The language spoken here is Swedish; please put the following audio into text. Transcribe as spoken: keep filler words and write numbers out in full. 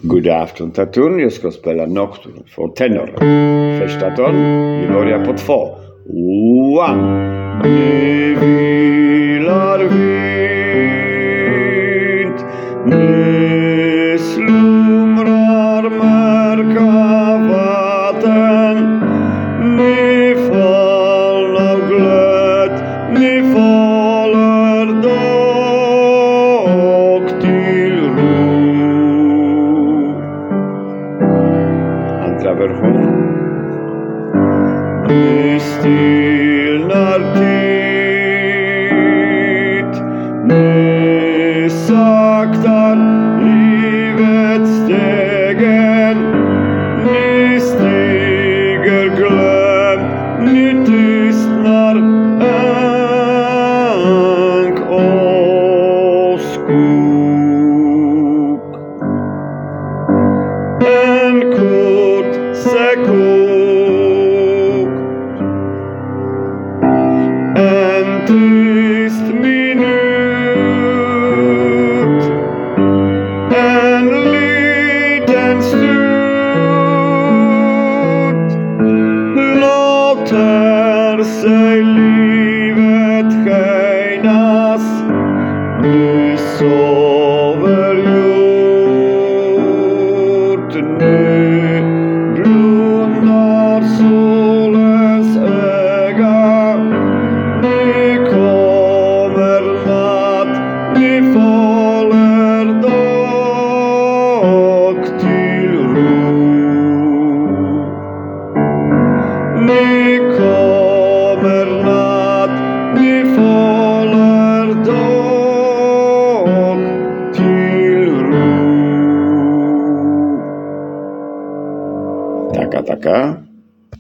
Good afternoon, Tatun. Jag ska spela Nocturne för tenor. Första ton, vi börjar på två. One. Nu vilar vind, nu slumrar mörka vatten, nu fall av glöd, nu faller dag till ro. Andra version. Nu stillnar tid, nu saktar livets stegen, nu stiger glöm, nu tystnar änk och skog. En kort sekund, en tyst minut, en liten stund, låter sig livet skenas, nu sover jord, nu blundar solens öga, nu kommer natt, nu faller dag till ro. Nu kommer natt, nu faller dag till ro. Tackar, tackar.